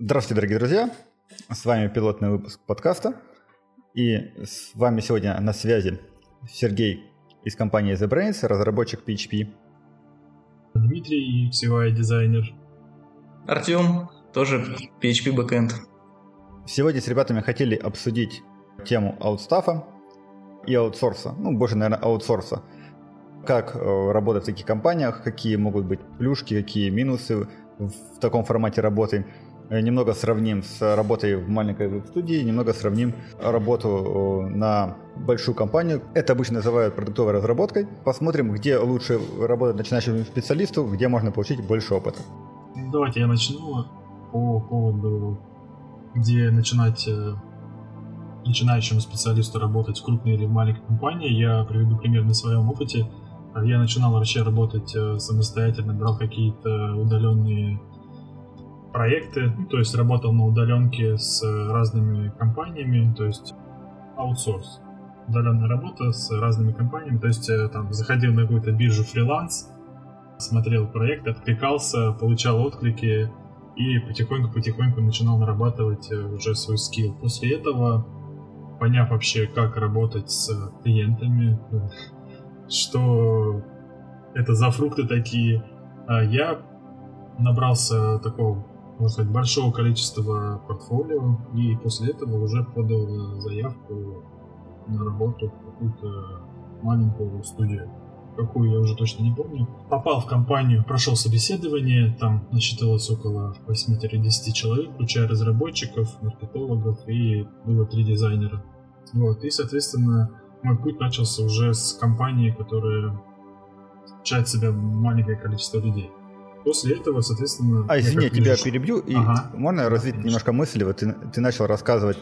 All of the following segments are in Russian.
Здравствуйте, дорогие друзья! С вами пилотный выпуск подкаста. И с вами сегодня на связи Сергей из компании The Brains, разработчик PHP. Дмитрий, UX/UI-дизайнер. Артем, тоже PHP backend. Сегодня с ребятами хотели обсудить тему аутстафа и аутсорса. Больше, наверное, аутсорса. Как работать в таких компаниях, какие могут быть плюшки, какие минусы в таком формате работы. Немного сравним с работой в маленькой веб-студии, немного сравним работу на большую компанию. Это обычно называют продуктовой разработкой. Посмотрим, где лучше работать начинающему специалисту, где можно получить больше опыта. Давайте я начну по поводу, где начинать начинающему специалисту работать в крупной или в маленькой компании. Я приведу пример на своем опыте. Я начинал вообще работать самостоятельно, брал какие-то удаленные проекты, то есть работал на удаленке с разными компаниями, то есть аутсорс, удаленная работа с разными компаниями, то есть там заходил на какую-то биржу фриланс, смотрел проект, откликался, получал отклики и потихоньку начинал нарабатывать уже свой скилл. После этого, поняв вообще, как работать с клиентами, что это за фрукты такие, я набрался такого, можно сказать, большого количества портфолио, и после этого уже подал заявку на работу в какую-то маленькую студию. Какую, я уже точно не помню. Попал в компанию, прошел собеседование, там насчиталось около 8-10 человек, включая разработчиков, маркетологов, и было 3 дизайнера. И, соответственно, мой путь начался уже с компании, которая включает в себя маленькое количество людей. После этого, соответственно... Извини, я тебя перебью, и можно развить немножко мысли? Вот ты начал рассказывать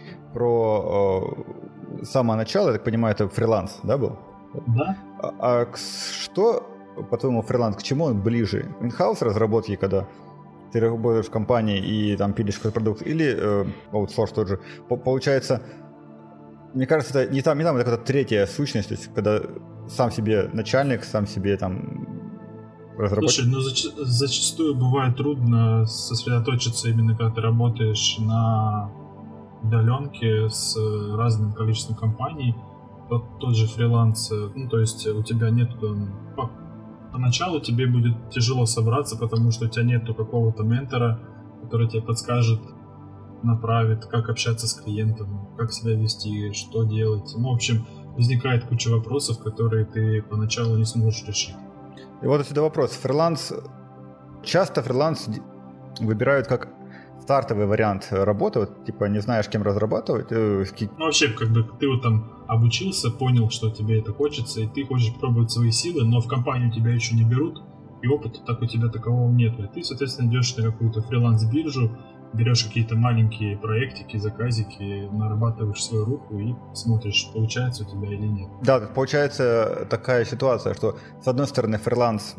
про самое начало, я так понимаю, это фриланс, да, был? Да. Что, по-твоему, фриланс, к чему он ближе? Инхаус разработки, когда ты работаешь в компании и там пилишь какой-то продукт, или аутсорс тот же? Получается, мне кажется, это не там, это какая-то третья сущность, то есть когда сам себе начальник, сам себе там... Слушай, зачастую бывает трудно сосредоточиться именно когда ты работаешь на удаленке с разным количеством компаний. Тот же фриланс, то есть у тебя нет... Поначалу тебе будет тяжело собраться, потому что у тебя нету какого-то ментора, который тебе подскажет, направит, как общаться с клиентом, как себя вести, что делать. В общем, возникает куча вопросов, которые ты поначалу не сможешь решить. И вот отсюда вопрос. Часто фриланс выбирают как стартовый вариант работы, типа не знаешь, кем разрабатывать. Вообще, ты вот там обучился, понял, что тебе это хочется, и ты хочешь пробовать свои силы, но в компанию тебя еще не берут, и опыта так у тебя такового нет. И ты, соответственно, идешь на какую-то фриланс-биржу, берешь какие-то маленькие проектики, заказики, нарабатываешь свою руку и смотришь, получается у тебя или нет. Да, получается такая ситуация, что с одной стороны фриланс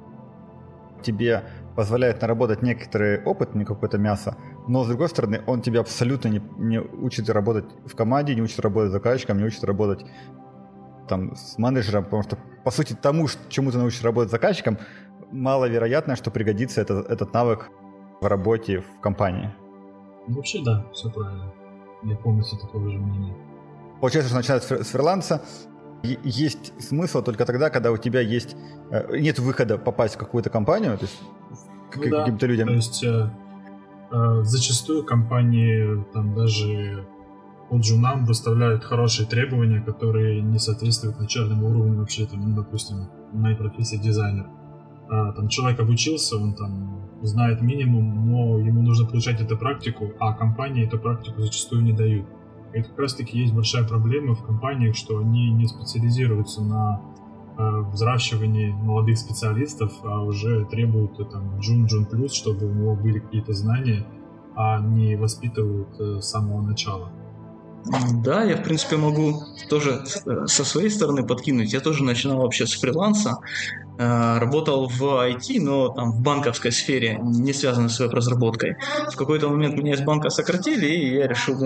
тебе позволяет наработать некоторый опыт, не какое-то мясо, но с другой стороны он тебя абсолютно не учит работать в команде, не учит работать с заказчиком, не учит работать там с менеджером, потому что по сути тому, чему ты научишься работать с заказчиком, маловероятно, что пригодится этот навык в работе в компании. Вообще да, все правильно. Я полностью такого же мнения. Получается, что начинать с фриланса есть смысл только тогда, когда у тебя нет выхода попасть в какую-то компанию, то есть к каким-то людям. То есть зачастую компании там даже по джунам выставляют хорошие требования, которые не соответствуют начальному уровню вообще, там, допустим, в моей профессии дизайнер. Там человек обучился, он там знает минимум, но ему нужно получать эту практику, а компании эту практику зачастую не дают. И это как раз таки есть большая проблема в компаниях, что они не специализируются на взращивании молодых специалистов, а уже требуют там джун плюс, чтобы у него были какие-то знания, а не воспитывают с самого начала. Да, я, в принципе, могу тоже со своей стороны подкинуть. Я тоже начинал вообще с фриланса. Работал в IT, но там в банковской сфере, не связанной с веб-разработкой. В какой-то момент меня из банка сократили, и я решил,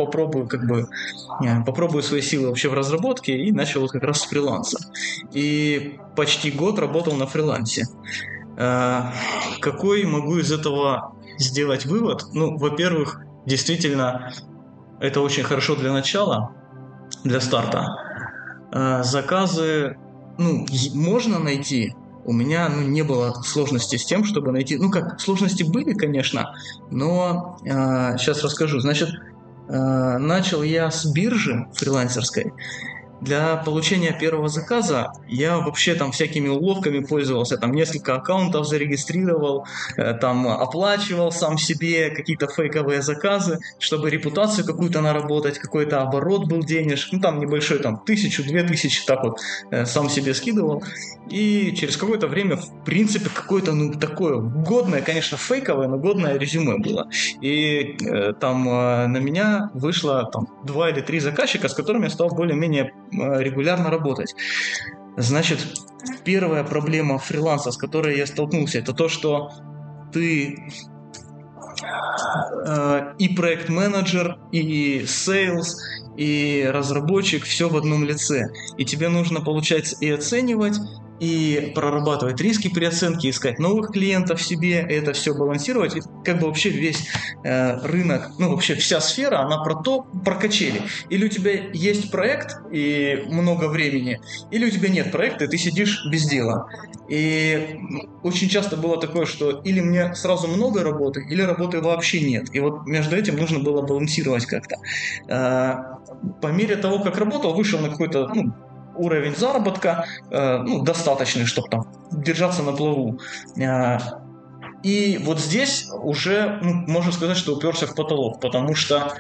попробую свои силы вообще в разработке, и начал вот как раз с фриланса. И почти год работал на фрилансе. Какой могу из этого сделать вывод. Ну, во-первых, действительно, это очень хорошо для начала, для старта. Заказы, можно найти. У меня, не было сложностей с тем, чтобы найти... сложности были, конечно, но сейчас расскажу. Значит, начал я с биржи фрилансерской. Для получения первого заказа я вообще там всякими уловками пользовался, там несколько аккаунтов зарегистрировал, там оплачивал сам себе какие-то фейковые заказы, чтобы репутацию какую-то наработать, какой-то оборот был денежный, там небольшой, там 1000-2000, так вот сам себе скидывал. И через какое-то время, в принципе, какое-то, такое годное, конечно, фейковое, но годное резюме было. И там на меня вышло там 2 или 3 заказчика, с которыми я стал более-менее регулярно работать. Значит, первая проблема фриланса, с которой я столкнулся, это то, что ты и проект-менеджер, и сейлс, и разработчик, все в одном лице. И тебе нужно, получается, и оценивать, и прорабатывать риски при оценке, искать новых клиентов себе, это все балансировать. И как бы вообще весь рынок, вообще вся сфера, она про качели. Или у тебя есть проект и много времени, или у тебя нет проекта, и ты сидишь без дела. И очень часто было такое, что или мне сразу много работы, или работы вообще нет. И вот между этим нужно было балансировать как-то. По мере того, как работал, вышел на какой-то уровень заработка, достаточный, чтобы там держаться на плаву. И вот здесь уже можно сказать, что уперся в потолок, потому что...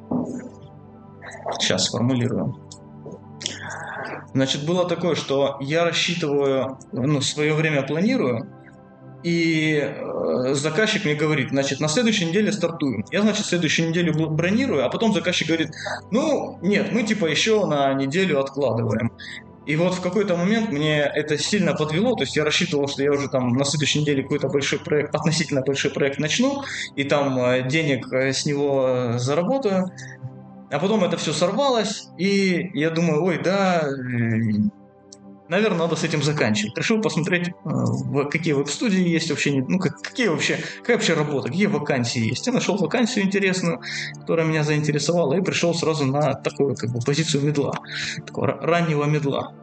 Сейчас сформулирую. Значит, было такое, что я рассчитываю, свое время планирую, и заказчик мне говорит, значит, на следующей неделе стартуем. Я, значит, следующую неделю бронирую, а потом заказчик говорит, нет, мы типа еще на неделю откладываем. И вот в какой-то момент мне это сильно подвело, то есть я рассчитывал, что я уже там на следующей неделе какой-то большой проект, относительно большой проект начну, и там денег с него заработаю. А потом это все сорвалось, и я думаю, наверное, надо с этим заканчивать. Решил посмотреть, какие веб-студии есть вообще, какая вообще работа, какие вакансии есть. Я нашел вакансию интересную, которая меня заинтересовала, и пришел сразу на такую позицию медла, такого раннего медла.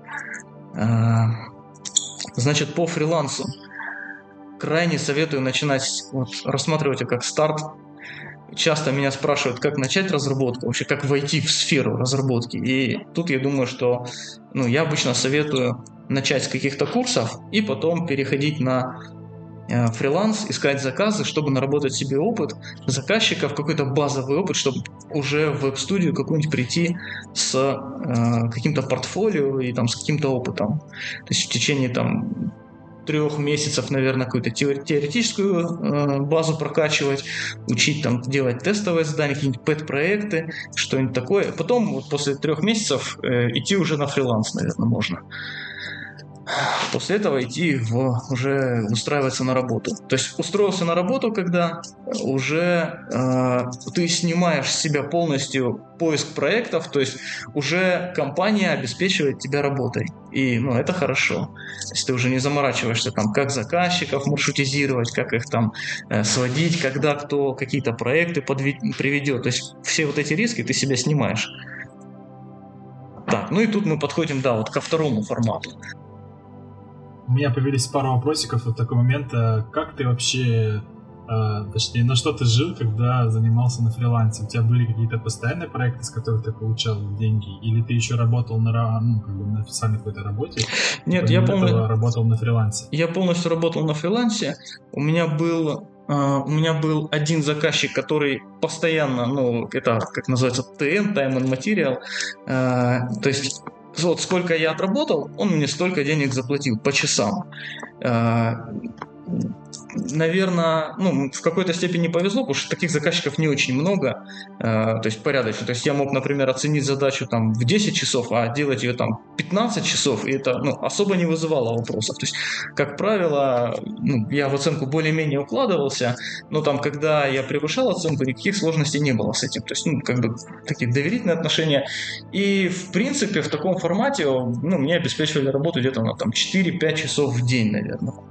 Значит, по фрилансу крайне советую начинать рассматривать это как старт. Часто меня спрашивают, как начать разработку, вообще как войти в сферу разработки. И тут я думаю, что я обычно советую начать с каких-то курсов и потом переходить на фриланс, искать заказы, чтобы наработать себе опыт заказчиков, какой-то базовый опыт, чтобы уже в веб-студию какую-нибудь прийти с каким-то портфолио и там с каким-то опытом. То есть в течение 3 месяцев, наверное, какую-то теоретическую базу прокачивать, учить там делать тестовые задания, какие-нибудь пэт-проекты, что-нибудь такое. Потом после 3 месяцев идти уже на фриланс, наверное, можно. После этого идти уже устраиваться на работу. То есть устроился на работу, когда уже ты снимаешь с себя полностью поиск проектов, то есть уже компания обеспечивает тебя работой. И это хорошо. То есть ты уже не заморачиваешься там, как заказчиков маршрутизировать, как их там сводить, когда кто какие-то проекты приведет. То есть все вот эти риски ты себя снимаешь. Так, и тут мы подходим, ко второму формату. У меня появились пару вопросиков в такой момент. Как ты вообще, точнее, на что ты жил, когда занимался на фрилансе? У тебя были какие-то постоянные проекты, с которых ты получал деньги? Или ты еще работал на официальной какой-то работе? Нет, я полностью работал на фрилансе. Я полностью работал на фрилансе. У меня был один заказчик, который постоянно, это как называется, ТМ, Time and Material, то есть вот сколько я отработал, он мне столько денег заплатил по часам. Наверное, в какой-то степени повезло, потому что таких заказчиков не очень много, то есть порядочно. То есть я мог, например, оценить задачу там в 10 часов, а делать ее там 15 часов, и это особо не вызывало вопросов. То есть, как правило, я в оценку более-менее укладывался, но там, когда я превышал оценку, никаких сложностей не было с этим. То есть, такие доверительные отношения. И, в принципе, в таком формате, мне обеспечивали работу где-то на 4-5 часов в день, наверное.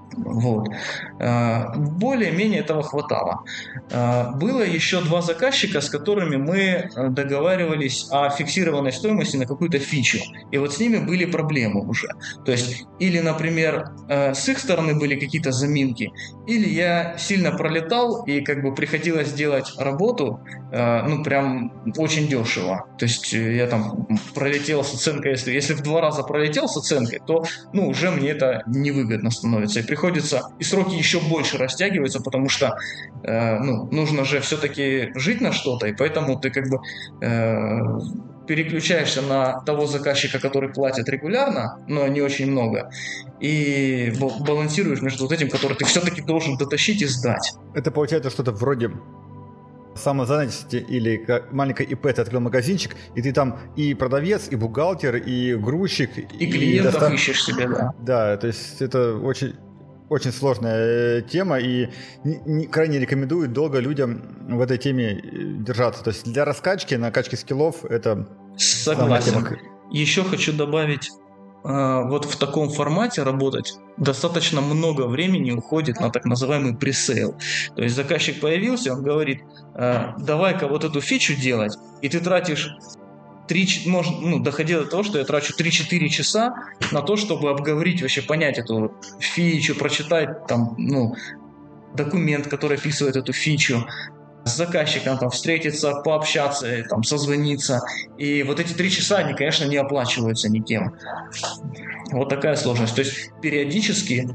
Вот. Более-менее этого хватало. Было еще 2 заказчика, с которыми мы договаривались о фиксированной стоимости на какую-то фичу. И вот с ними были проблемы уже. То есть, или, например, с их стороны были какие-то заминки, или я сильно пролетал, и как бы приходилось делать работу, ну, прям очень дешево. То есть, я там пролетел с оценкой, если в 2 раза пролетел с оценкой, то, ну, уже мне это невыгодно становится. И приходится, и сроки еще больше растягиваются, потому что, ну, нужно же все-таки жить на что-то, и поэтому ты как бы переключаешься на того заказчика, который платит регулярно, но не очень много, и балансируешь между вот этим, который ты все-таки должен дотащить и сдать. Это получается что-то вроде самозанятости или маленькой ИП, ты открыл магазинчик, и ты там и продавец, и бухгалтер, и грузчик. И клиентов ищешь себе, да. Да, то есть это очень, очень сложная тема, и крайне рекомендую долго людям в этой теме держаться. То есть для раскачки, накачки скиллов это... Согласен. Еще хочу добавить, вот в таком формате работать достаточно много времени уходит на так называемый пресейл. То есть заказчик появился, он говорит, давай-ка вот эту фичу делать, и ты тратишь доходило до того, что я трачу 3-4 часа на то, чтобы обговорить, вообще понять эту фичу, прочитать там, ну, документ, который описывает эту фичу, с заказчиком там встретиться, пообщаться, там, созвониться. И вот эти 3 часа, они, конечно, не оплачиваются никем. Вот такая сложность. То есть периодически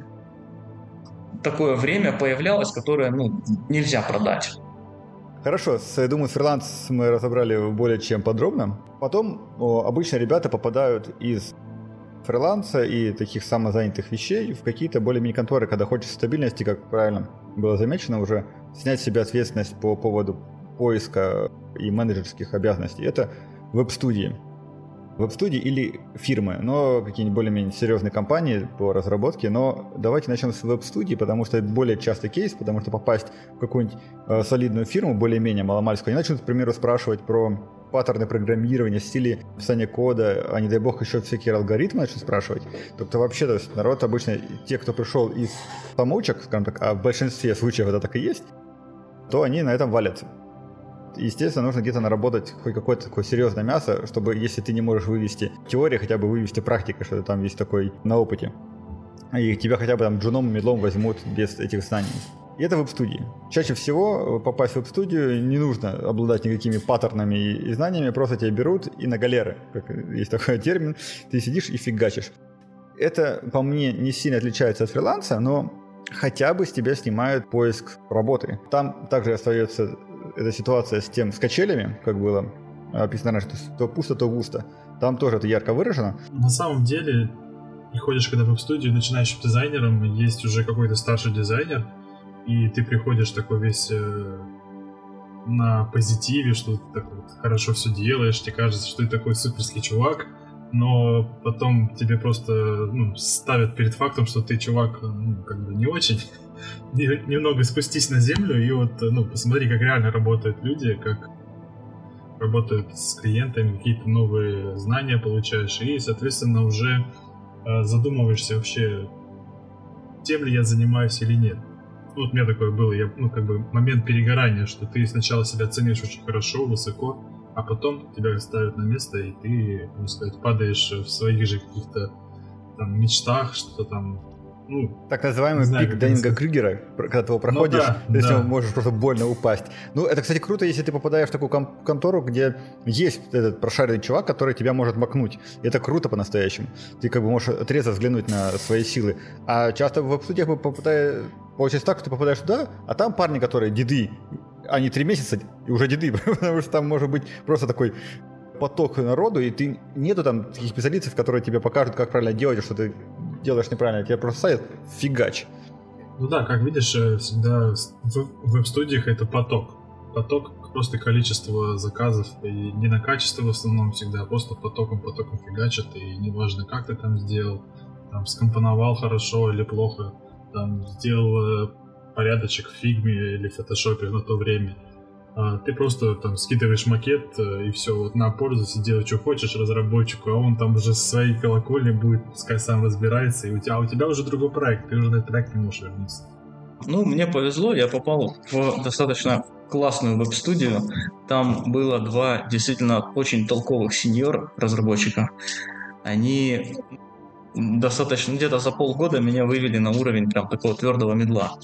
такое время появлялось, которое, ну, нельзя продать. Хорошо, я думаю, фриланс мы разобрали более чем подробно. Потом обычно ребята попадают из фриланса и таких самозанятых вещей в какие-то более-менее конторы, когда хочется стабильности, как правильно было замечено уже, снять с себя ответственность по поводу поиска и менеджерских обязанностей. Это веб-студии. Веб-студии или фирмы, но какие-нибудь более-менее серьезные компании по разработке. Но давайте начнем с веб-студии, потому что это более частый кейс, потому что попасть в какую-нибудь солидную фирму, более-менее маломальскую, они начнут, к примеру, спрашивать про паттерны программирования, стили писания кода, а не дай бог еще всякие алгоритмы начнут спрашивать. Тобто вообще, то есть народ обычно, те, кто пришел из помочек, скажем так, а в большинстве случаев это так и есть, то они на этом валятся. Естественно, нужно где-то наработать хоть какое-то такое серьезное мясо, чтобы, если ты не можешь вывести теорию, хотя бы вывести практикой, что ты там есть такой на опыте. И тебя хотя бы там джуном, медлом возьмут без этих знаний. И это веб-студии. Чаще всего попасть в веб-студию не нужно обладать никакими паттернами и знаниями, просто тебя берут и на галеры, как есть такой термин, ты сидишь и фигачишь. Это, по мне, не сильно отличается от фриланса, но хотя бы с тебя снимают поиск работы. Там также остается эта ситуация с качелями, как было описано раньше, то пусто, то густо. Там тоже это ярко выражено. На самом деле, приходишь когда в студию начинающим дизайнером, есть уже какой-то старший дизайнер, и ты приходишь такой весь на позитиве, что ты так вот хорошо все делаешь, тебе кажется, что ты такой суперский чувак, но потом тебе просто ставят перед фактом, что ты чувак как бы не очень. Немного спустись на землю и вот посмотри, как реально работают люди, как работают с клиентами, какие-то новые знания получаешь, и, соответственно, уже задумываешься вообще, тем ли я занимаюсь или нет. Вот у меня такое было, момент перегорания, что ты сначала себя ценишь очень хорошо, высоко, а потом тебя ставят на место, и ты, можно сказать, падаешь в своих же каких-то там мечтах, что-то там, так называемый пик Даннинга-Крюгера, когда ты его проходишь, ты можешь просто больно упасть. Это, кстати, круто, если ты попадаешь в такую контору, где есть этот прошаренный чувак, который тебя может макнуть. Это круто по-настоящему. Ты как бы можешь отрезво взглянуть на свои силы. А часто в веб-студиях получается так, что ты попадаешь туда, а там парни, которые деды, они 3 месяца и уже деды, потому что там может быть просто такой поток народу, и ты нету там таких специалистов, которые тебе покажут, как правильно делать, и что ты делаешь неправильно, тебя просто ставят фигач. Как видишь, всегда в веб-студиях это поток. Поток, просто количество заказов, и не на качество в основном всегда, а просто потоком фигачат, и неважно, как ты там сделал, там скомпоновал хорошо или плохо, там сделал порядочек в фигме или в фотошопе на то время. Ты просто там скидываешь макет и все, вот на пользуйся, делай, что хочешь разработчику, а он там уже со своей колокольни будет, пускай сам разбирается, и у тебя уже другой проект, ты уже на этот проект не можешь вернуться. Ну, мне повезло, я попал в достаточно классную веб-студию. Там было 2 действительно очень толковых сеньор-разработчика. Они достаточно, где-то за полгода меня вывели на уровень прям такого твердого мидла.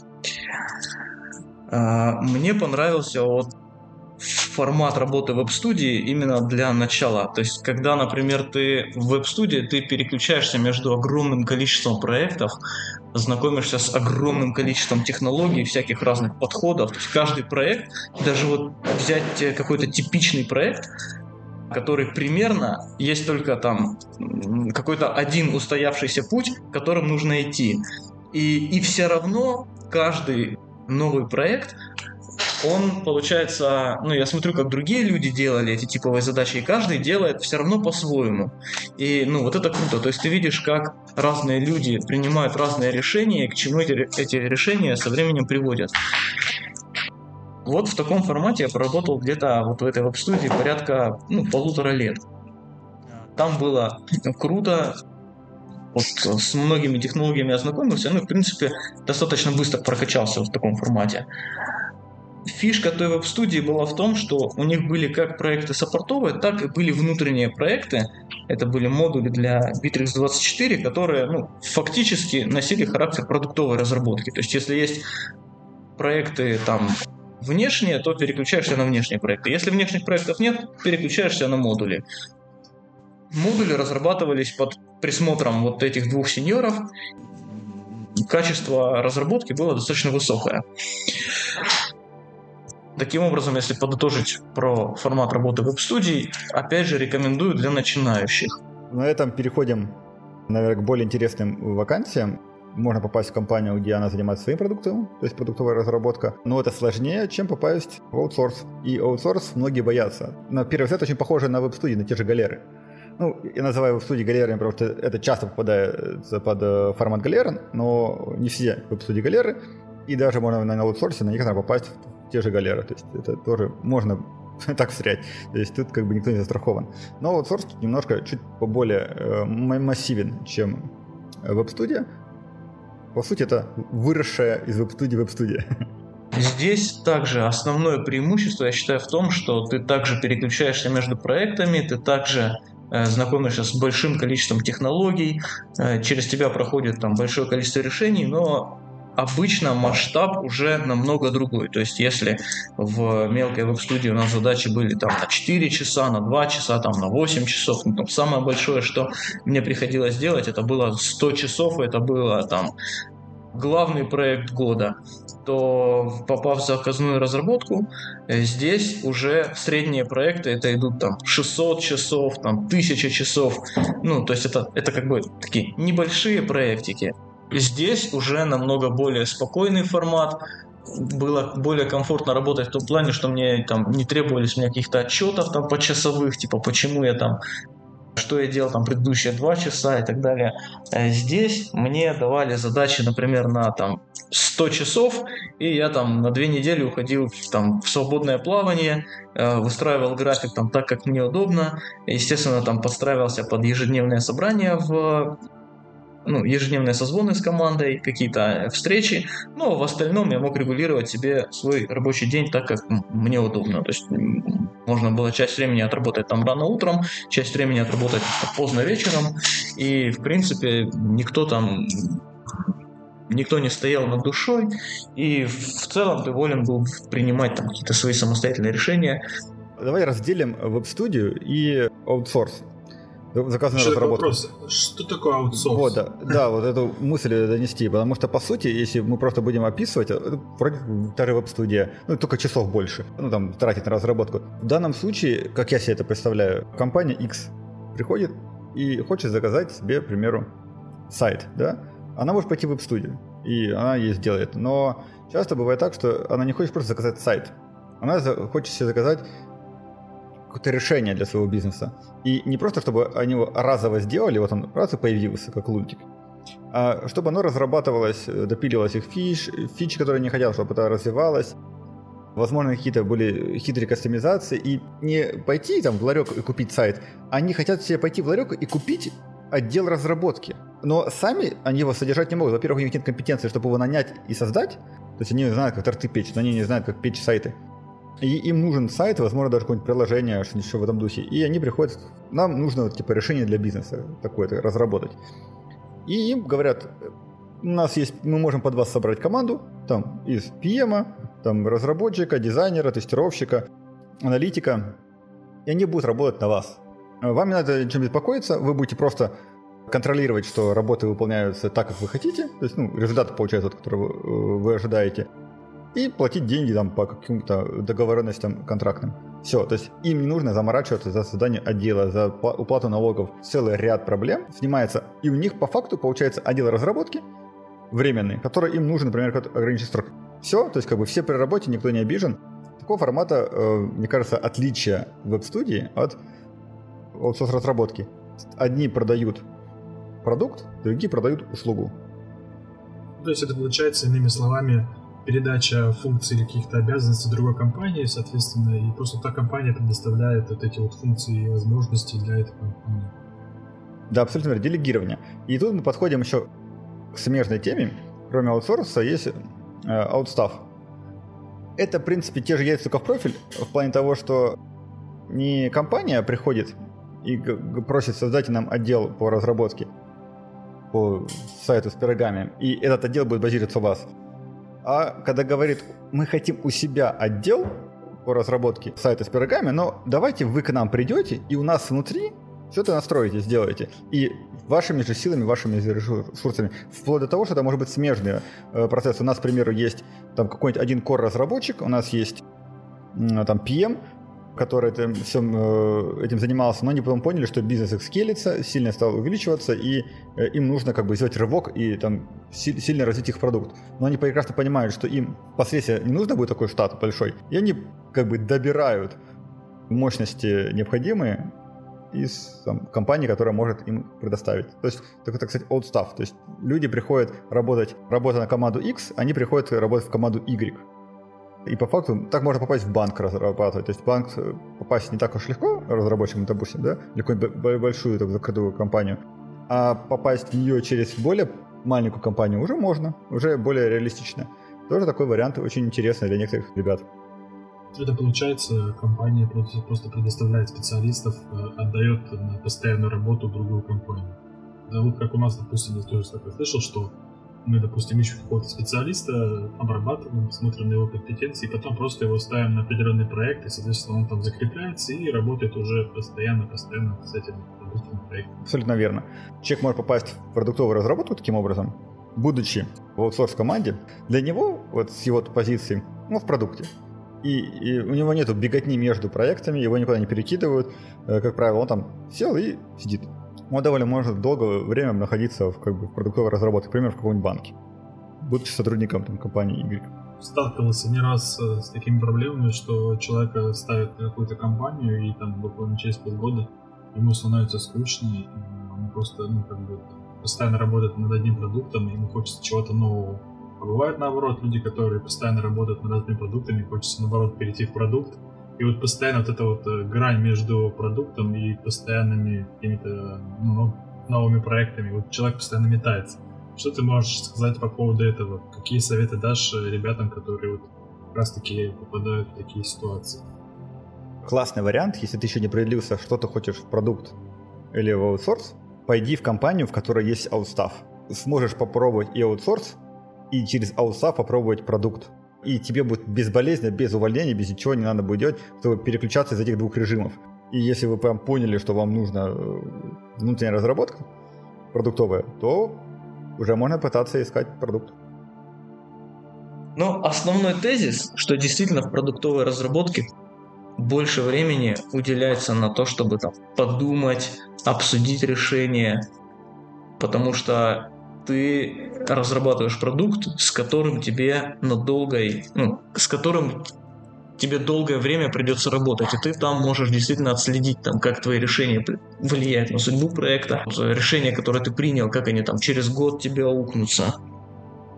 Мне понравился формат работы в веб-студии именно для начала. То есть, когда, например, ты в веб-студии, ты переключаешься между огромным количеством проектов, знакомишься с огромным количеством технологий, всяких разных подходов. То есть каждый проект, даже вот взять какой-то типичный проект, который примерно есть только там какой-то один устоявшийся путь, которым нужно идти. И все равно каждый новый проект, он, получается, я смотрю, как другие люди делали эти типовые задачи, и каждый делает все равно по-своему. И, вот это круто. То есть ты видишь, как разные люди принимают разные решения, и к чему эти решения со временем приводят. Вот в таком формате я проработал где-то вот в этой веб-студии порядка 1,5 лет. Там было круто. Вот с многими технологиями ознакомился, в принципе, достаточно быстро прокачался в таком формате. Фишка той веб-студии была в том, что у них были как проекты саппортовые, так и были внутренние проекты. Это были модули для Bittrex24, которые фактически носили характер продуктовой разработки. То есть если есть проекты там внешние, то переключаешься на внешние проекты. Если внешних проектов нет, переключаешься на модули. Модули разрабатывались под присмотром вот этих 2 сеньоров. Качество разработки было достаточно высокое. Таким образом, если подытожить про формат работы веб-студий, опять же рекомендую для начинающих. На этом переходим, наверное, к более интересным вакансиям. Можно попасть в компанию, где она занимается своим продуктом, то есть продуктовая разработка, но это сложнее, чем попасть в аутсорс. И аутсорс многие боятся. На первый взгляд очень похоже на веб-студии, на те же галеры. Я называю веб-студии галерами, потому что это часто попадает под формат галеры, но не все веб-студии галеры. И даже можно на аутсорсе на них попасть в те же галеры. То есть это тоже можно так встрять. То есть тут никто не застрахован. Но аутсорс немножко чуть поболее массивен, чем веб-студия. По сути, это выросшая из веб-студии веб-студия. Здесь также основное преимущество, я считаю, в том, что ты также переключаешься между проектами, ты также знакомишься с большим количеством технологий, через тебя проходит там большое количество решений, но обычно масштаб уже намного другой. То есть если в мелкой веб-студии у нас задачи были там на 4 часа, на 2 часа, там, на 8 часов, самое большое, что мне приходилось делать, это было 100 часов, это было там главный проект года, то, попав в заказную разработку, здесь уже средние проекты, это идут там 600 часов, там 1000 часов, то есть это такие небольшие проектики. Здесь уже намного более спокойный формат, было более комфортно работать в том плане, что мне там не требовались каких-то отчетов там почасовых, типа почему я там, что я делал там предыдущие 2 часа и так далее. Здесь мне давали задачи, например, на там 100 часов, и я там на 2 недели уходил там в свободное плавание, выстраивал график там так, как мне удобно, естественно, там подстраивался под ежедневные собрания ежедневные созвоны с командой, какие-то встречи, но в остальном я мог регулировать себе свой рабочий день так, как мне удобно. То есть можно было часть времени отработать там рано утром, часть времени отработать поздно вечером, и в принципе никто не стоял над душой, и в целом ты волен был принимать там какие-то свои самостоятельные решения. Давай разделим веб-студию и аутсорс. Заказанную разработку. Вопрос. Что такое аутсорс? Да, вот эту мысль донести, потому что, по сути, если мы просто будем описывать, это вроде та же веб-студия, только часов больше, тратить на разработку. В данном случае, как я себе это представляю, компания X приходит и хочет заказать себе, к примеру, сайт, да? Она может пойти в веб-студию, и она ей сделает, но часто бывает так, что она не хочет просто заказать сайт, она хочет себе заказать какое-то решение для своего бизнеса. И не просто, чтобы они его разово сделали, вот он раз и появился, как лунтик, а чтобы оно разрабатывалось, допиливалось их фичи, которые не хотят, чтобы это развивалось. возможно, какие-то более хитрые кастомизации, и не пойти там в ларек и купить сайт, они хотят себе пойти в ларек и купить отдел разработки. Но сами они его содержать не могут. Во-первых, у них нет компетенции, чтобы его нанять и создать. То есть они знают, как торты печь, но они не знают, как печь сайты. И им нужен сайт, возможно, даже какое-нибудь приложение, что-нибудь еще в этом духе. И они приходят, нам нужно типа решение для бизнеса такое-то разработать. И им говорят, у нас есть, мы можем под вас собрать команду, там, из PM, там, разработчика, дизайнера, тестировщика, аналитика, и они будут работать на вас. Вам не надо ничем беспокоиться, вы будете просто контролировать, что работы выполняются так, как вы хотите, то есть, результаты получаются, которые вы ожидаете, и платить деньги там по каким-то договоренностям контрактным. Все, то есть им не нужно заморачиваться за создание отдела, за уплату налогов. Целый ряд проблем снимается, и у них по факту получается отдел разработки временный, который им нужен, например, как ограниченный срок. Все, то есть как бы все при работе, никто не обижен. Такого формата, мне кажется, отличие веб-студии от аутсорс-разработки. Одни продают продукт, другие продают услугу. То есть это получается, иными словами, передача функций или каких-то обязанностей другой компании, соответственно, и просто та компания предоставляет вот эти вот функции и возможности для этой компании. Да, абсолютно верно, делегирование. И тут мы подходим еще к смежной теме. Кроме аутсорса есть аутстафф. Это, в принципе, те же яйца, только в профиль, в плане того, что не компания приходит и просит создать нам отдел по разработке по сайту с пирогами, и этот отдел будет базироваться у вас. А когда говорит, мы хотим у себя отдел по разработке сайта с пирогами, но давайте вы к нам придете, и у нас внутри все это настроите, сделаете. И вашими же силами, вашими ресурсами. Вплоть до того, что это может быть смежный процесс. У нас, к примеру, есть там какой-нибудь один core-разработчик, у нас есть там PM, который этим занимался, но они потом поняли, что бизнес их скелится, сильно стал увеличиваться, и им нужно как бы сделать рывок и там сильно развить их продукт. Но они прекрасно понимают, что им впоследствии не нужно будет такой штат большой, и они как бы добирают мощности необходимые из компании, которая может им предоставить. То есть, это, кстати, old stuff. То есть люди приходят работать на команду X, они приходят работать в команду Y. И по факту так можно попасть в банк разрабатывать. То есть в банк попасть не так уж легко разработчикам, допустим, да, или какую-нибудь большую так, закрытую компанию, а попасть в нее через более маленькую компанию уже можно, уже более реалистично. Тоже такой вариант очень интересный для некоторых ребят. Это получается, компания просто предоставляет специалистов, отдает на постоянную работу в другую компанию. Да вот как у нас, допустим, я тоже такое слышал, что мы, допустим, ищем какого-то специалиста, обрабатываем, смотрим на его компетенции, и потом просто его ставим на определенный проект, и, соответственно, он там закрепляется и работает уже постоянно с этим продуктовым проектом. Абсолютно верно. Человек может попасть в продуктовую разработку таким образом, будучи в аутсорс-команде. Для него, вот с его позиции, в продукте. И у него нету беготни между проектами, его никуда не перекидывают. Как правило, он там сел и сидит. Он довольно может долгое время находиться в продуктовой разработке, например, в каком-нибудь банке, будучи сотрудником компании Y. Сталкивался не раз с такими проблемами, что человека ставят на какую-то компанию, и там буквально через полгода ему становится скучно, и он просто постоянно работает над одним продуктом, и ему хочется чего-то нового. А бывает наоборот, люди, которые постоянно работают над разными продуктами, хочется наоборот перейти в продукт. И вот постоянно вот эта вот грань между продуктом и постоянными какими-то новыми проектами. Вот человек постоянно метается. Что ты можешь сказать по поводу этого? Какие советы дашь ребятам, которые вот как раз таки попадают в такие ситуации? Классный вариант, если ты еще не определился, что ты хочешь в продукт или в аутсорс, пойди в компанию, в которой есть аутстафф. Сможешь попробовать и аутсорс, и через аутстафф попробовать продукт. И тебе будет безболезненно, без увольнения, без ничего не надо будет делать, чтобы переключаться из этих двух режимов. И если вы прям поняли, что вам нужна внутренняя разработка продуктовая, то уже можно пытаться искать продукт. Но основной тезис, что действительно в продуктовой разработке больше времени уделяется на то, чтобы там подумать, обсудить решение, потому что ты разрабатываешь продукт, с которым тебе долгое время придется работать, и ты там можешь действительно отследить, как твои решения влияют на судьбу проекта, решения, которые ты принял, как они там через год тебе аукнутся.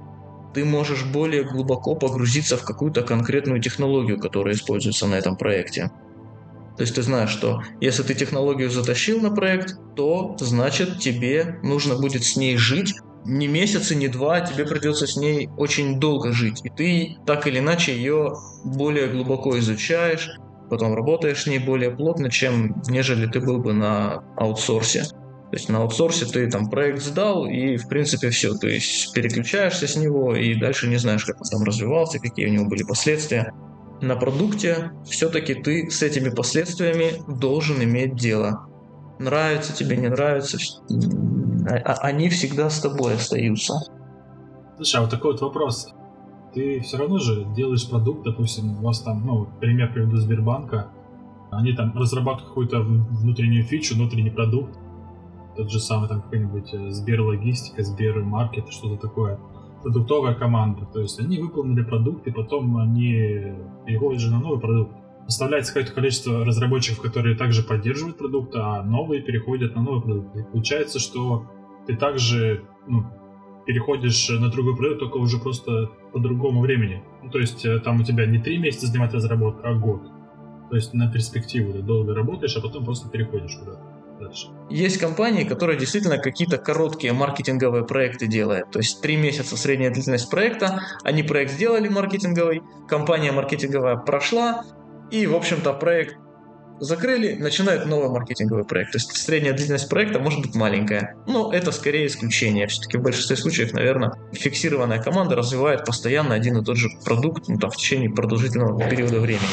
ты можешь более глубоко погрузиться в какую-то конкретную технологию, которая используется на этом проекте. То есть ты знаешь, что если ты технологию затащил на проект, то значит тебе нужно будет с ней жить не месяц и не два, тебе придется с ней очень долго жить. И ты так или иначе ее более глубоко изучаешь, потом работаешь с ней более плотно, чем нежели ты был бы на аутсорсе. То есть на аутсорсе ты там проект сдал и в принципе все. То есть переключаешься с него и дальше не знаешь, как он там развивался, какие у него были последствия. На продукте все-таки ты с этими последствиями должен иметь дело. Нравится тебе, не нравится, они всегда с тобой остаются. Слушай, а вот такой вот вопрос. Ты все равно же делаешь продукт, допустим, у вас там, пример приведу Сбербанка, они там разрабатывают какую-то внутреннюю фичу, внутренний продукт, тот же самый там какой-нибудь Сберлогистика, Сбермаркет, что-то такое. Продуктовая команда, то есть они выполнили продукт, и потом они переходят же на новый продукт. Поставляется какое-то количество разработчиков, которые также поддерживают продукт, а новые переходят на новый продукт. И получается, что ты также переходишь на другой продукт, только уже просто по другому времени. То есть там у тебя не 3 месяца занимает разработка, а год. То есть на перспективу ты долго работаешь, а потом просто переходишь куда-то дальше. Есть компании, которые действительно какие-то короткие маркетинговые проекты делают. То есть 3 месяца средняя длительность проекта, они проект сделали маркетинговый, компания маркетинговая прошла, и, в общем-то, проект закрыли, начинают новый маркетинговый проект. То есть средняя длительность проекта может быть маленькая, но это скорее исключение. Все-таки в большинстве случаев, наверное, фиксированная команда развивает постоянно один и тот же продукт в течение продолжительного периода времени.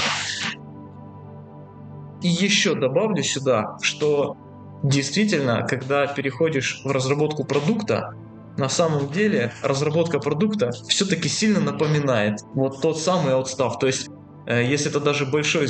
И еще добавлю сюда, что действительно, когда переходишь в разработку продукта, на самом деле разработка продукта все-таки сильно напоминает вот тот самый аутстафф. То есть если это даже большой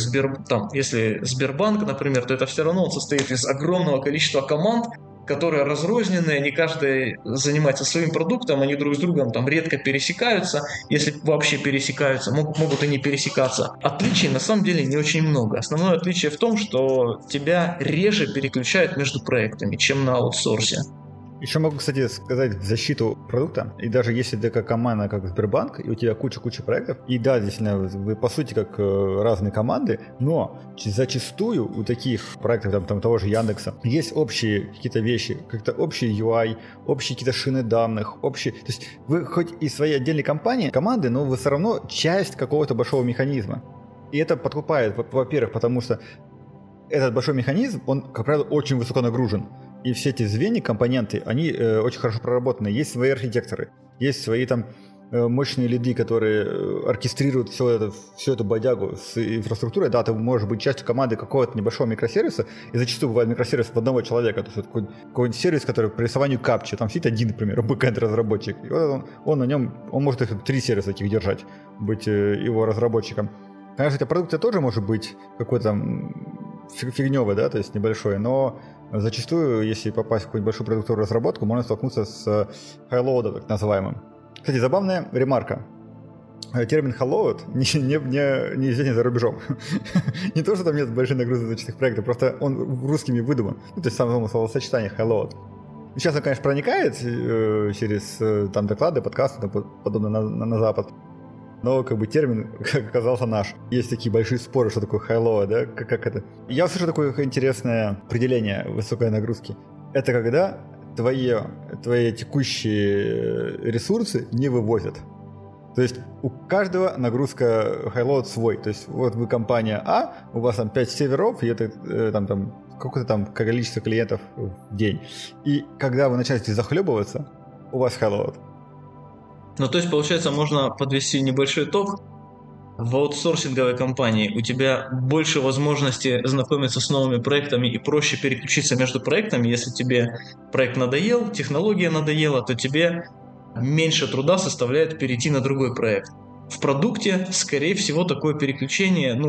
если Сбербанк, например, то это все равно он состоит из огромного количества команд, которые разрознены, они каждый занимается своим продуктом, они друг с другом там редко пересекаются, если вообще пересекаются, могут и не пересекаться. Отличий на самом деле не очень много. Основное отличие в том, что тебя реже переключают между проектами, чем на аутсорсе. Еще могу, кстати, сказать в защиту продукта. И даже если ты как команда, как Сбербанк, и у тебя куча проектов, и да, действительно, вы по сути как разные команды, но зачастую у таких проектов, там того же Яндекса, есть общие какие-то вещи, как-то общий UI, общие какие-то шины данных, общие... То есть вы хоть и свои отдельные команды, но вы все равно часть какого-то большого механизма. И это подкупает, во-первых, потому что этот большой механизм, он, как правило, очень высоко нагружен. И все эти звенья, компоненты, они очень хорошо проработаны. Есть свои архитекторы, есть свои там мощные лиды, которые оркестрируют всю эту бодягу с инфраструктурой. Да, ты можешь быть частью команды какого-то небольшого микросервиса, и зачастую бывает микросервис в одного человека. То есть какой-нибудь сервис, который по рисованию капчи, там сидит один, например, бэкэнд-разработчик. И вот он на нем, он может их 3 сервиса таких держать, быть его разработчиком. Конечно, у тебя продукт тоже может быть какой-то там фигнёвый, да, то есть небольшой, но зачастую, если попасть в какую-нибудь большую продуктовую разработку, можно столкнуться с хайлоудом, так называемым. Кстати, забавная ремарка. Термин хайлоуд неизвестен за рубежом. Не то, что там нет больших нагрузочных проектов, просто он русскими выдуман. То есть само словосочетание хайлоуд. Сейчас он, конечно, проникает через там доклады, подкасты, подобно на Запад. Но как бы термин оказался наш. Есть такие большие споры, что такое high-low, да? Как это? Я услышал такое интересное определение высокой нагрузки. Это когда твои текущие ресурсы не вывозят. То есть у каждого нагрузка high-load свой. То есть вот вы компания А, у вас там 5 серверов, и это там какое-то там количество клиентов в день. И когда вы начинаете захлебываться, у вас high-load. Ну, то есть, получается, можно подвести небольшой итог. В аутсорсинговой компании у тебя больше возможностей знакомиться с новыми проектами и проще переключиться между проектами. Если тебе проект надоел, технология надоела, то тебе меньше труда составляет перейти на другой проект. В продукте, скорее всего, такое переключение,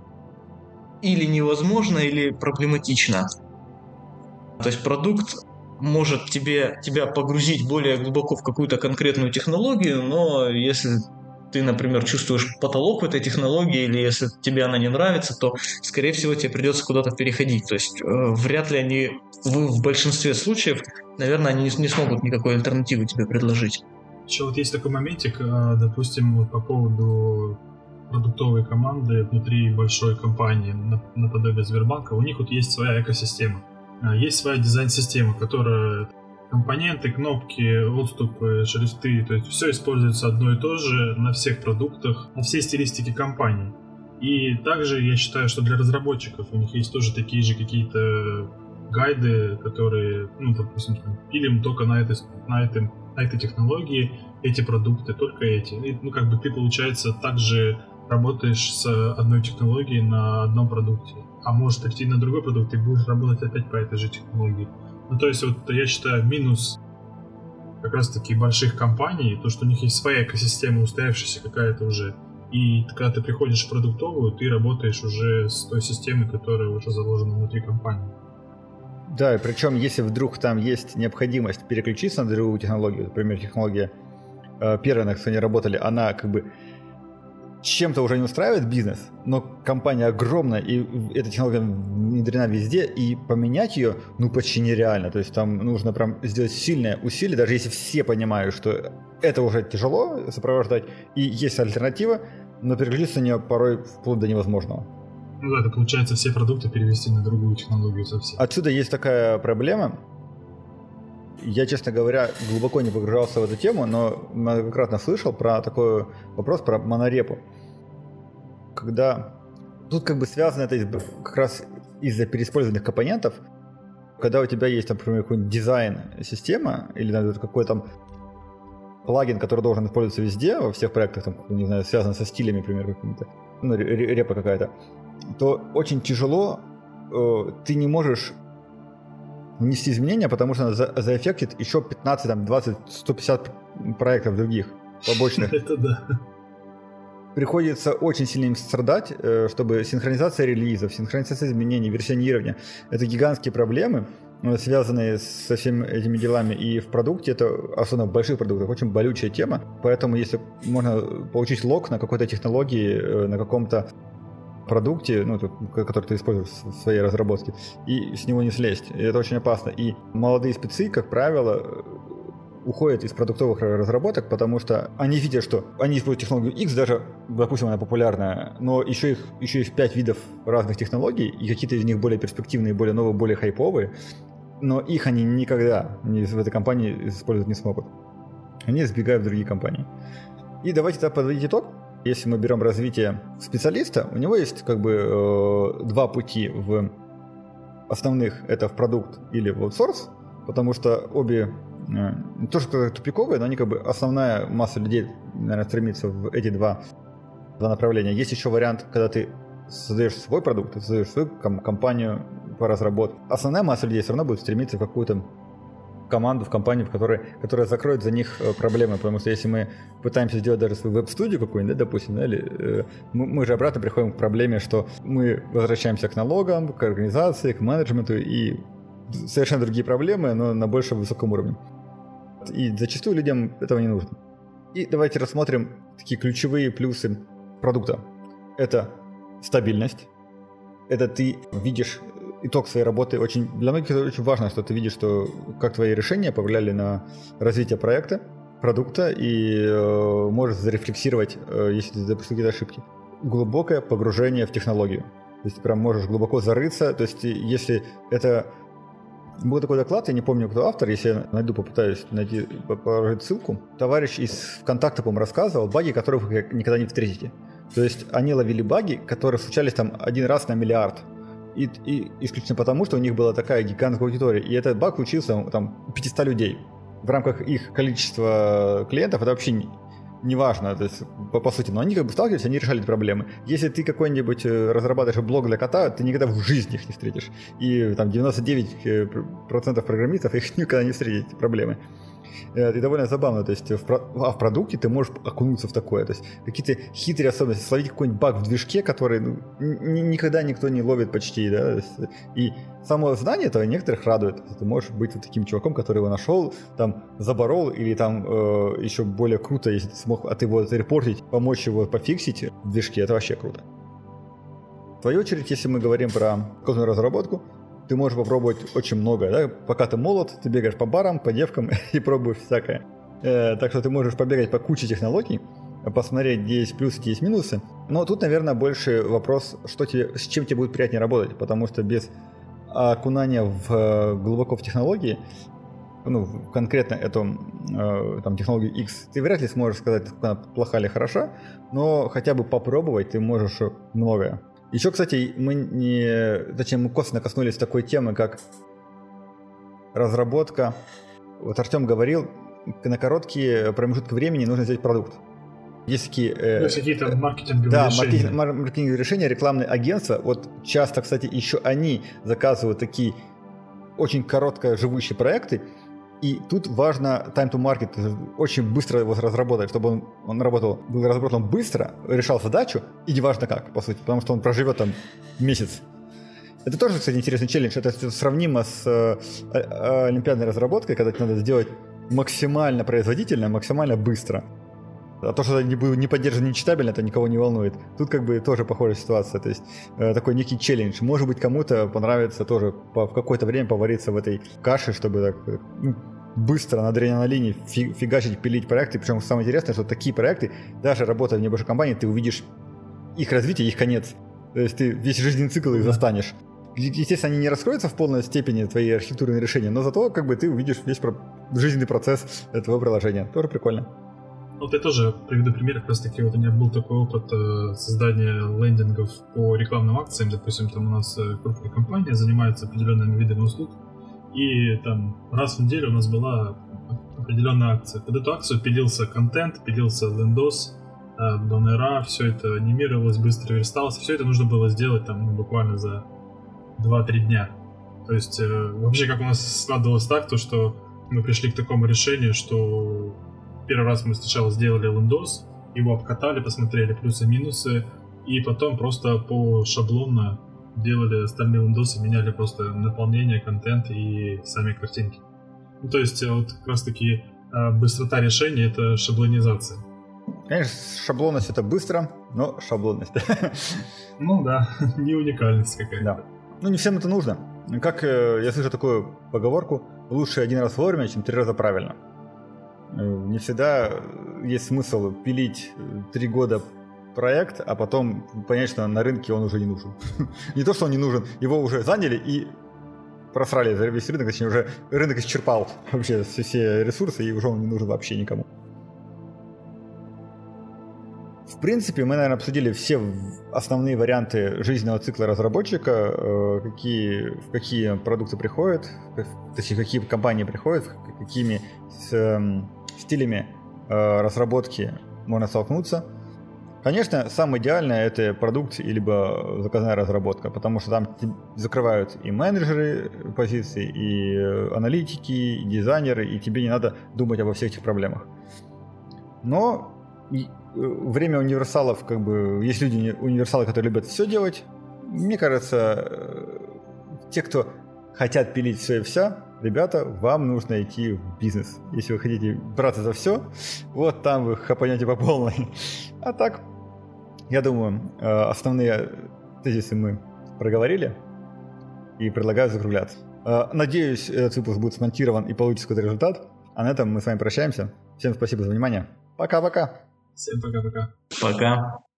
или невозможно, или проблематично. То есть продукт может тебя погрузить более глубоко в какую-то конкретную технологию, но если ты, например, чувствуешь потолок в этой технологии, или если тебе она не нравится, то, скорее всего, тебе придется куда-то переходить. То есть вряд ли в большинстве случаев, наверное, они не смогут никакой альтернативы тебе предложить. Еще вот есть такой моментик, допустим, вот по поводу продуктовой команды внутри большой компании, наподобие Сбербанка, у них вот есть своя экосистема. Есть своя дизайн-система, которая компоненты, кнопки, отступы, шрифты, то есть все используется одно и то же на всех продуктах, на всей стилистике компании. И также я считаю, что для разработчиков у них есть тоже такие же какие-то гайды, которые, ну, допустим, пилим только на этой технологии, эти продукты, только эти. И, ну, как бы ты, получается, также работаешь с одной технологией на одном продукте. А можешь перейти на другой продукт и будешь работать опять по этой же технологии. Ну, то есть, вот я считаю, минус как раз-таки больших компаний, то, что у них есть своя экосистема, устоявшаяся какая-то уже. И когда ты приходишь в продуктовую, ты работаешь уже с той системой, которая уже заложена внутри компании. Да, и причем, если вдруг там есть необходимость переключиться на другую технологию, например, технология первая, на которой они работали, она как бы чем-то уже не устраивает бизнес, но компания огромная, и эта технология внедрена везде, и поменять ее, ну, почти нереально. То есть там нужно прям сделать сильное усилие, даже если все понимают, что это уже тяжело сопровождать, и есть альтернатива, но переключиться на нее порой вплоть до невозможного. Ну да, это получается все продукты перевести на другую технологию совсем. Отсюда есть такая проблема. Я, честно говоря, глубоко не погружался в эту тему, но многократно слышал про такой вопрос, про монорепу. Когда тут как бы связано это как раз из-за переиспользованных компонентов, когда у тебя есть, например, какой-нибудь дизайн-система или какой-то плагин, который должен использоваться везде, во всех проектах, там, не знаю, связано со стилями, например, какими-то, ну, репа какая-то, то очень тяжело, ты не можешь внести изменения, потому что она заэффектит еще 15, там, 20, 150 проектов других, побочных. Это да. Приходится очень сильно им страдать, чтобы синхронизация релизов, синхронизация изменений, версионирование — это гигантские проблемы, связанные со всеми этими делами. И в продукте, это, особенно в больших продуктах, очень болючая тема. Поэтому если можно получить лог на какой-то технологии, на каком-то продукте, ну, который ты используешь в своей разработке, и с него не слезть. И это очень опасно. И молодые спецы, как правило, уходят из продуктовых разработок, потому что они видят, что они используют технологию X, даже, допустим, она популярная, но еще есть 5 видов разных технологий, и какие-то из них более перспективные, более новые, более хайповые, но их они никогда в этой компании использовать не смогут. Они сбегают в другие компании. И давайте тогда подводить итог. Если мы берем развитие специалиста, у него есть как бы два пути в основных, это в продукт или в аутсорс, потому что обе не то что тупиковые, но они как бы основная масса людей, наверное, стремится в эти два направления. Есть еще вариант, когда ты создаешь свой продукт, ты создаешь свою компанию по разработке. Основная масса людей все равно будет стремиться в какую-то команду, в компанию, которая закроет за них проблемы, потому что если мы пытаемся сделать даже свою веб-студию какую-нибудь, да, допустим, да, или, мы же обратно приходим к проблеме, что мы возвращаемся к налогам, к организации, к менеджменту, и совершенно другие проблемы, но на более высоком уровне. И зачастую людям этого не нужно. И давайте рассмотрим такие ключевые плюсы продукта. Это стабильность. Это ты видишь итог своей работы. Для многих это очень важно, что ты видишь, как твои решения повлияли на развитие проекта, продукта, и можешь зарефлексировать, если ты допустил какие-то ошибки. Глубокое погружение в технологию. То есть ты прям можешь глубоко зарыться. То есть если это... Был такой доклад, я не помню, кто автор, если я найду, попытаюсь найти, положить ссылку. Товарищ из ВКонтакта, по-моему, рассказывал баги, которых вы никогда не встретите. То есть они ловили баги, которые случались там один раз на миллиард. И исключительно потому, что у них была такая гигантская аудитория. И этот баг случился там 500 людей. В рамках их количества клиентов это вообще не важно, то есть, по сути, но они как бы сталкивались, они решали эти проблемы. Если ты какой-нибудь разрабатываешь блог для кота, ты никогда в жизни их не встретишь. И там 99% программистов их никогда не встретит, эти проблемы. И довольно забавно, то есть в продукте ты можешь окунуться в такое, то есть какие-то хитрые особенности, словить какой-нибудь баг в движке, который никогда никто не ловит почти, да, и само знание этого некоторых радует. Ты можешь быть вот таким чуваком, который его нашел, там, заборол, или там еще более круто, если ты смог от его зарепортить, помочь его пофиксить в движке, это вообще круто. В свою очередь, если мы говорим про кодную разработку, ты можешь попробовать очень многое, да? Пока ты молод, ты бегаешь по барам, по девкам и пробуешь всякое. Так что ты можешь побегать по куче технологий, посмотреть, где есть плюсы, где есть минусы. Но тут, наверное, больше вопрос, с чем тебе будет приятнее работать, потому что без окунания глубоко в технологии, ну, конкретно эту там, технологию X, ты вряд ли сможешь сказать, насколько она плоха или хороша, но хотя бы попробовать ты можешь многое. Еще, кстати, мы косвенно коснулись такой темы, как разработка. Вот Артем говорил, на короткие промежутки времени нужно сделать продукт. Есть какие-то маркетинговые решения. Да, маркетинговые решения, рекламные агентства. Вот часто, кстати, еще они заказывают такие очень короткоживущие проекты. И тут важно time to market, очень быстро его разработать, чтобы он был разработан быстро, решал задачу, и неважно как, по сути, потому что он проживет там месяц. Это тоже, кстати, интересный челлендж. Это сравнимо с олимпиадной разработкой, когда тебе надо сделать максимально производительно, максимально быстро. А то, что это не поддержано, не читабельно, это никого не волнует. Тут как бы тоже похожая ситуация. То есть такой некий челлендж. Может быть, кому-то понравится тоже в какое-то время повариться в этой каше, чтобы так быстро на адреналине фигачить, пилить проекты. Причем самое интересное, что такие проекты, даже работая в небольшой компании, ты увидишь их развитие, их конец. То есть ты весь жизненный цикл их застанешь. Естественно, они не раскроются в полной степени, твои архитектурные решения, но зато как бы ты увидишь весь жизненный процесс этого приложения. Тоже прикольно. Вот я тоже приведу пример, как раз таки вот у меня был такой опыт создания лендингов по рекламным акциям. Допустим, там у нас крупная компания занимается определенными видами услуг, и там раз в неделю у нас была определенная акция. Под эту акцию пилился контент, пилился лендос, баннера, все это анимировалось, быстро версталось. Все это нужно было сделать там буквально за 2-3 дня. То есть вообще как у нас складывалось так, то что мы пришли к такому решению, что первый раз мы сначала сделали лендос, его обкатали, посмотрели плюсы-минусы, и потом просто по шаблонно делали остальные лендосы, меняли просто наполнение, контент и сами картинки. Ну, то есть вот как раз таки быстрота решения — это шаблонизация. Конечно, шаблонность — это быстро, но шаблонность. Ну да, не уникальность какая-то. Да. Ну, не всем это нужно. Как я слышу такую поговорку: лучше один раз вовремя, чем 3 раза правильно. Не всегда есть смысл пилить 3 года проект, а потом понять, что на рынке он уже не нужен. Не то, что он не нужен, его уже заняли и просрали весь рынок, точнее, уже рынок исчерпал вообще все ресурсы, и уже он не нужен вообще никому. В принципе, мы, наверное, обсудили все основные варианты жизненного цикла разработчика, какие продукты приходят, точнее, какие компании приходят, какими стилями разработки можно столкнуться. Конечно, самое идеальное — это продукт либо заказная разработка, потому что там закрывают и менеджеры позиции, и аналитики, и дизайнеры, и тебе не надо думать обо всех этих проблемах. Но время универсалов, как бы, есть люди-универсалы, которые любят все делать. Мне кажется, те, кто хотят пилить все и вся, ребята, вам нужно идти в бизнес. Если вы хотите браться за все, вот там вы хапанете по полной. А так, я думаю, основные тезисы мы проговорили и предлагаю закругляться. Надеюсь, этот выпуск будет смонтирован и получится какой-то результат. А на этом мы с вами прощаемся. Всем спасибо за внимание. Пока-пока. Всем пока-пока. Пока.